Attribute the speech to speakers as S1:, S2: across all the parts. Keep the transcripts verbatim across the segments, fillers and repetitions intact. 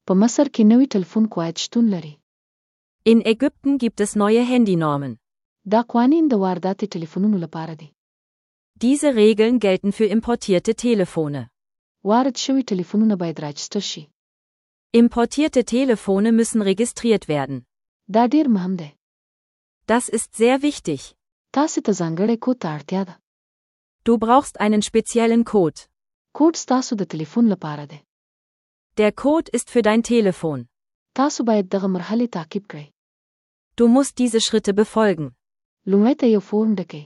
S1: په مصر کې نوی ټلیفون قواعد شتون لري.
S2: In Ägypten gibt es neue Handynormen.
S1: دا قوانین د وارداتي ټلیفونونو لپاره دي.
S2: Diese Regeln gelten für importierte Telefone.
S1: وارد شوي ټلیفونونه باید راجستر شي.
S2: Importierte Telefone müssen registriert werden.
S1: دا ډیر مهم دی.
S2: Das ist sehr wichtig.
S1: تاسې ته ځانګړی کود ته اړتیا ده.
S2: Du brauchst einen speziellen Code.
S1: کوډ ستاسو د ټلیفون لپاره دی.
S2: Der Code ist für dein Telefon.
S1: تاسو باید دغه مرحلې تعقیب کړئ.
S2: Du musst diese Schritte befolgen.
S1: لومړی ته یو فورم ډکئ.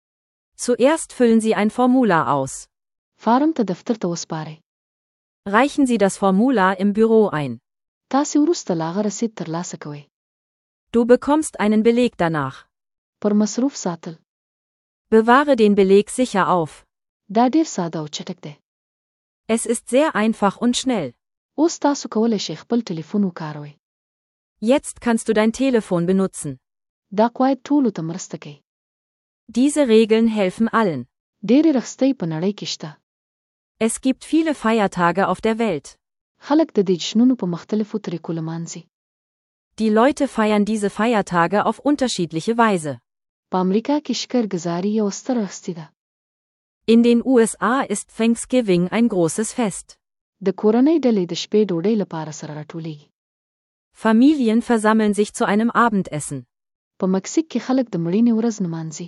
S2: Zuerst füllen Sie ein Formular aus.
S1: فارم ته دفتر ته وسپارئ.
S2: Reichen Sie das Formular im Büro ein.
S1: تاسې وروسته له هغه رسید ترلاسه کوئ.
S2: Du bekommst einen Beleg danach.
S1: پر مصروف ساتل.
S2: Bewahre den Beleg sicher auf.
S1: دا ډیر ساده او چټک دی.
S2: Es ist sehr einfach und schnell.
S1: اوس تاسو کولی شئ خپل ټلیفون وکاروئ.
S2: Jetzt kannst du dein Telefon benutzen.
S1: دا قواعد ټولو ته مرسته کوي.
S2: Diese Regeln helfen allen.
S1: ډېرې رخصتۍ په نړۍ کې شته.
S2: Es gibt viele Feiertage auf der Welt.
S1: خلک د دې جشنونو په مختلفو طریقو لمانځي.
S2: Die Leute feiern diese Feiertage auf unterschiedliche Weise.
S1: په امریکا کې شکرګزاري یو ستره رخصتي ده.
S2: In den U S A ist Thanksgiving ein großes Fest.
S1: د کورنۍ ډلې د شپې ډوډۍ لپاره سره راټولېږي.
S2: Familien versammeln sich zu einem Abendessen.
S1: په مکسیک کې خلک د مړینې ورځ نمانځي.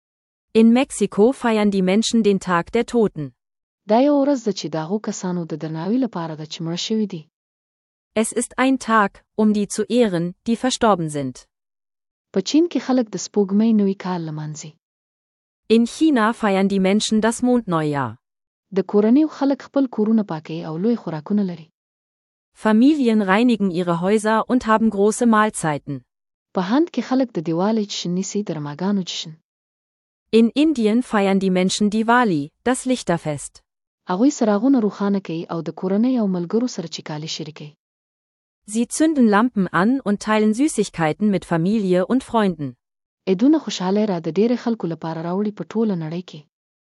S2: In Mexiko feiern die Menschen den Tag der Toten.
S1: دا یو ورځ ده چې د هغو کسانو د درناوي لپاره ده چې مړه شوي دي.
S2: Es ist ein Tag, um die zu ehren, die verstorben sind.
S1: په چین کې خلک د سپوږمۍ نوي کال لمانځي.
S2: In China feiern die Menschen das Mondneujahr.
S1: د کورنیو خلک خپل کورونه پاکوي او لوی خوراکونه لري.
S2: Familien reinigen ihre Häuser und haben große Mahlzeiten.
S1: په هند کې خلک د دیوالۍ جشن نیسي د رماګانو جشن.
S2: In Indien feiern die Menschen Diwali, das Lichterfest.
S1: هغوی څراغونه روښانه کوي او د کورنۍ او ملګرو سره چکالي شریکوي.
S2: Sie zünden Lampen an und teilen Süßigkeiten mit Familie und Freunden.
S1: عیدونه خوشحالۍ را د ډېرې خلکو لپاره راوړي په ټوله نړۍ کې.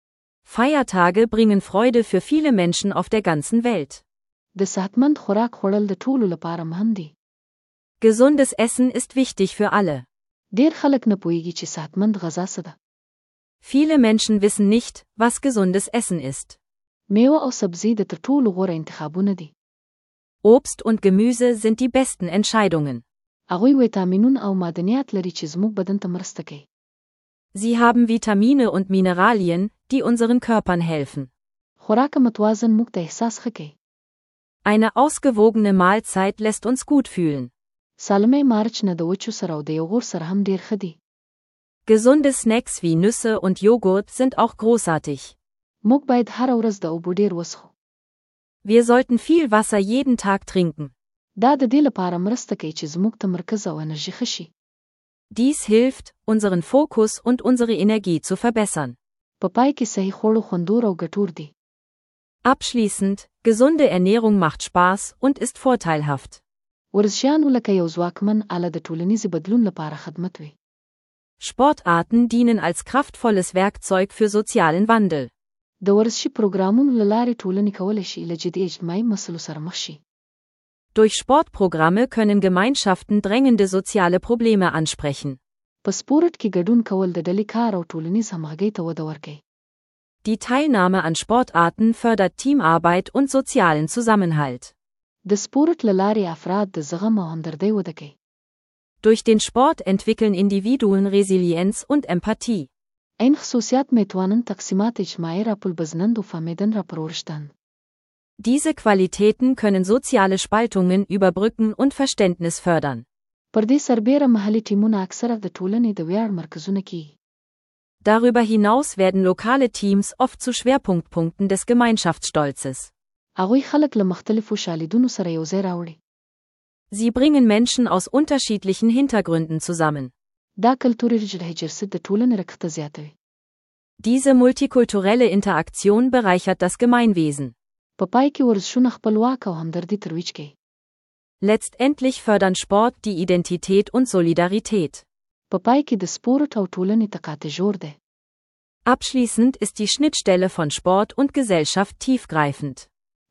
S2: Feiertage bringen Freude für viele Menschen auf der ganzen Welt.
S1: د صحتمند خوراک خوړل د ټولو لپاره مهم دي.
S2: Gesundes Essen ist wichtig für alle.
S1: ډېر خلک نه پوهیږي چې صحتمند غذا څه ده.
S2: Viele Menschen wissen nicht, was gesundes Essen ist.
S1: میوه او سبزي د تر ټولو غوره انتخابونه دي.
S2: Obst und Gemüse sind die besten Entscheidungen.
S1: هغوی ویټامینونه او معدنیات لري چې زموږ بدن ته مرسته کوي.
S2: Sie haben Vitamine und Mineralien, die unseren Körpern helfen.
S1: خوراک متوازن موږ ته احساس ښه کوي.
S2: Eine ausgewogene Mahlzeit lässt uns gut fühlen.
S1: سالمې مارچ نه د وچو سره او د یوغور سره هم ډېر ښه دي.
S2: Gesunde Snacks wie Nüsse und Joghurt sind auch großartig.
S1: موږ باید هره ورځ د اوبو ډېر وڅښو.
S2: Wir sollten viel Wasser jeden Tag trinken.
S1: دا د دې لپاره مرسته کوي چې زموږ تمرکز او انرژي ښه شي.
S2: Dies hilft, unseren Fokus und unsere Energie zu verbessern.
S1: په پای کې صحیح خوړو خوندور او ګټور دي.
S2: Abschließend, gesunde Ernährung macht Spaß und ist vorteilhaft.
S1: ورزشیانو لکه یو ځواکمن آله د ټولنیز بدلون لپاره خدمت کوي.
S2: Sportarten dienen als kraftvolles Werkzeug für sozialen Wandel.
S1: د ورزشي پروګرامونو له لارې ټولنې کولی شي له جدي اجتماعي مسلو سره مخ شي.
S2: Durch Sportprogramme können Gemeinschaften drängende soziale Probleme ansprechen.
S1: په سپورت کې ګډون کول د ډلې کار او ټولنیز همغږۍ ته وده ورکوي.
S2: Die Teilnahme an Sportarten fördert Teamarbeit und sozialen Zusammenhalt.
S1: د سپورت له لارې افراد د زغم او همدردۍ وده کوي.
S2: Durch den Sport entwickeln Individuen Resilienz und Empathie.
S1: این خصوصیات میتوانند تقسیمات اجتماعی را پلبزنند و فهمیدن را پرورشتند.
S2: Diese Qualitäten können soziale Spaltungen überbrücken und Verständnis fördern.
S1: پر دې سربېره محلي ټیمونه اکثره د ټولنې د ویاړ مرکزونه کیږي.
S2: Darüber hinaus werden lokale Teams oft zu Schwerpunktpunkten des Gemeinschaftsstolzes.
S1: هغوی خلک له مختلفو شالیدونو سره یو ځای راوړي.
S2: Sie bringen Menschen aus unterschiedlichen Hintergründen zusammen.
S1: دا کلتوري جرهجرسي د ټولنې رکښته زیاتوي.
S2: Diese multikulturelle Interaktion bereichert das Gemeinwesen.
S1: په پای کې ورزشونه خپلواک او همدردي ترویج کوي.
S2: Letztendlich fördern Sport die Identität und Solidarität.
S1: په پای کې د سپورت او ټولنې تقاطع جوړ دی.
S2: Abschließend ist die Schnittstelle von Sport und Gesellschaft tiefgreifend.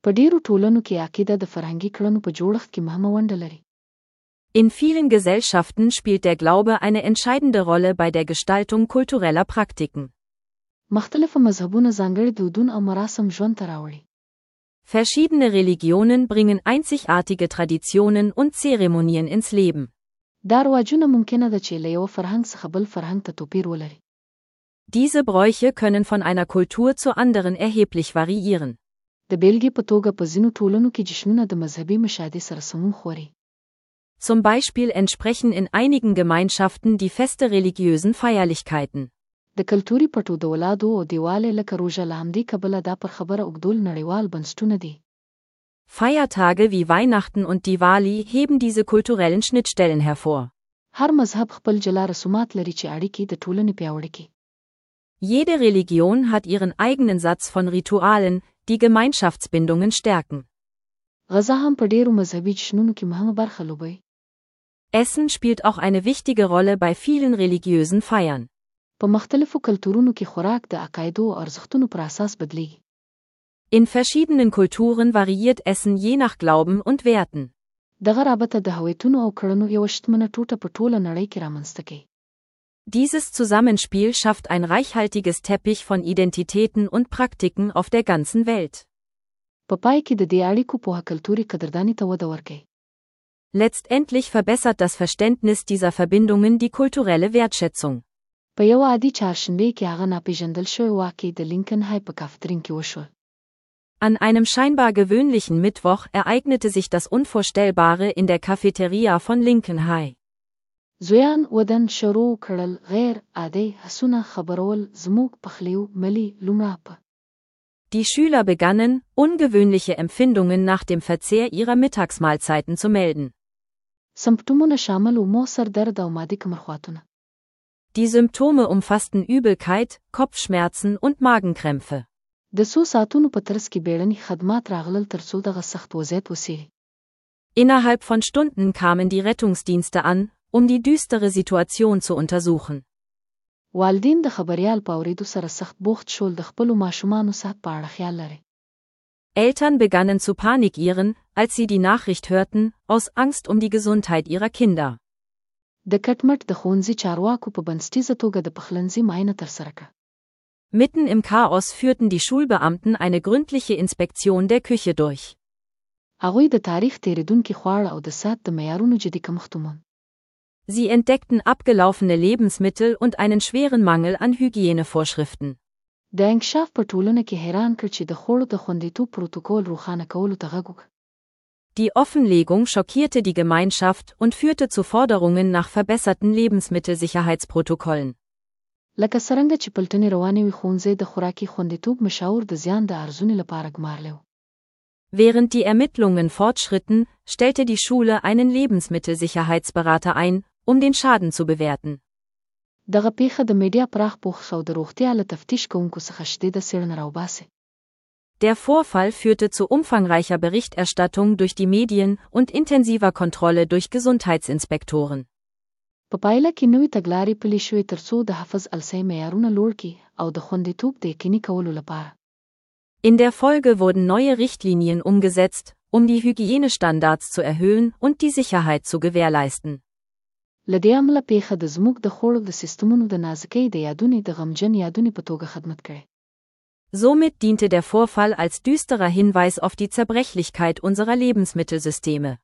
S1: په ډیرو ټولنو کې عقیده د فرهنګي کړنو په جوړښت کې مهمه ونډه لري.
S2: In vielen Gesellschaften spielt der Glaube eine entscheidende Rolle bei der Gestaltung kultureller Praktiken.
S1: مختلفه مذهبونه ځانګړي دودونه او مراسم ژوند ته راوړي.
S2: Verschiedene Religionen bringen einzigartige Traditionen und Zeremonien ins Leben.
S1: دا رواجونه ممکنه ده چې له یو فرهنګ څخه بل فرهنګ ته توپیر ولري.
S2: Diese Bräuche können von einer Kultur zur anderen erheblich variieren.
S1: د بیلګې په توګه په ځینو ټولنو کې جشنونه د مذهبي مشاهدې سره سمون خوري.
S2: Zum Beispiel entsprechen in einigen Gemeinschaften die Feste religiösen Feierlichkeiten.
S1: د کلتوري پټو د ولادو او دیواله لکه روژه له همدې کبله دا پر خبره اوږدول نړیوال بنسټونه دي.
S2: Feiertage wie Weihnachten und Diwali heben diese kulturellen Schnittstellen hervor.
S1: هر مذهب خپل جلا رسومات لري چې اړیکې د ټولنې پیاوړې کړي.
S2: Jede Religion hat ihren eigenen Satz von Ritualen, die Gemeinschaftsbindungen stärken.
S1: غذا هم په ډیرو مذهبي جشنونو کې مهمه برخه لوبوي.
S2: Essen spielt auch eine wichtige Rolle bei vielen religiösen Feiern.
S1: په مختلفو کلتورونو کې خوراک د عقایدو او ارزښتونو پر اساس بدلیږي.
S2: In verschiedenen Kulturen variiert Essen je nach Glauben und Werten.
S1: دغه رابطه د هویتونو او کړنو یوه شتمنه ټوټه په ټوله نړۍ کې رامنځته کوي.
S2: Dieses Zusammenspiel schafft ein reichhaltiges Teppich von Identitäten und Praktiken auf der ganzen Welt.
S1: په پای کې د دې اړیکو پوهه کلتوري قدرداني ته وده ورکوي.
S2: Letztendlich verbessert das Verständnis dieser Verbindungen die kulturelle Wertschätzung.
S1: په یو عادي چهارشنبې کې هغه ناپېژندل شوی واقع د لینکن های په کافترین کې وشول.
S2: An einem scheinbar gewöhnlichen Mittwoch ereignete sich das Unvorstellbare in der Cafeteria von Lincoln High.
S1: زویان ودن شروع کړل غیر عادي حسونه خبرول زموږ پخلیو ملي لومړاپه.
S2: Die Schüler begannen, ungewöhnliche Empfindungen nach dem Verzehr ihrer Mittagsmahlzeiten zu melden.
S1: سمپټومونه شامل و مو سر درد او مادي کمرخواتونه.
S2: Die Symptome umfassten Übelkeit, Kopfschmerzen und Magenkrämpfe.
S1: د څو ساعتونو په ترڅ کې بیړني خدمات راغلل ترڅو دغه سخت وضعیت وڅېړي.
S2: Innerhalb von Stunden kamen die Rettungsdienste an, um die düstere Situation zu untersuchen.
S1: والدین د خبریال په اورېدو سره سخت بوخت شول د خپلو ماشومانو صحت په اړه خیال لري.
S2: Eltern begannen zu panikieren, als sie die Nachricht hörten, aus Angst um die Gesundheit ihrer Kinder.
S1: د کټمټ د ښوونځي چارواکو په بنسټیزه توګه د پخلنځي معاینه ترسره کړه.
S2: Mitten im Chaos führten die Schulbeamten eine gründliche Inspektion der Küche durch.
S1: هغوی د تاریخ تیریدونکي خواړه او د صحت د معیارونو جدي کمښت وموند.
S2: Sie entdeckten abgelaufene Lebensmittel und einen schweren Mangel an Hygienevorschriften.
S1: د انکشاف په ټولنه کې حیران کړ چې د خوړو د خوندیتوب پروتوکول روښانه کولو ته غږ وکړ.
S2: Die Offenlegung schockierte die Gemeinschaft und führte zu Forderungen nach verbesserten Lebensmittelsicherheitsprotokollen.
S1: لکه څرنګه چې پلټنې روانې وي ښوونځی د خوراکي خوندیتوب مشاور د زیان د ارزونې لپاره ګمارلی و.
S2: Während die Ermittlungen fortschritten, stellte die Schule einen Lebensmittelsicherheitsberater ein, um den Schaden zu bewerten.
S1: دغه پیښه د میډیا پراخ پوښښ او د روغتیا له تفتیش کوونکو څخه شدیده څېړنه راوباسي.
S2: Der Vorfall führte zu umfangreicher Berichterstattung durch die Medien und intensiver Kontrolle durch Gesundheitsinspektoren.
S1: په پایله کې نوې تګلارې پلي شوې ترڅو د حفظ الصحې معیارونه لوړ کړي او د خوندیتوب د یقیني کولو لپاره.
S2: In der Folge wurden neue Richtlinien umgesetzt, um die Hygienestandards zu erhöhen und die Sicherheit zu gewährleisten.
S1: له دې امله پیښه د زموږ د خوړو د سیستمونو د نازکۍ د یادونې د غمجن یادونې په توګه خدمت کړي.
S2: Somit diente der Vorfall als düsterer Hinweis auf die Zerbrechlichkeit unserer Lebensmittelsysteme.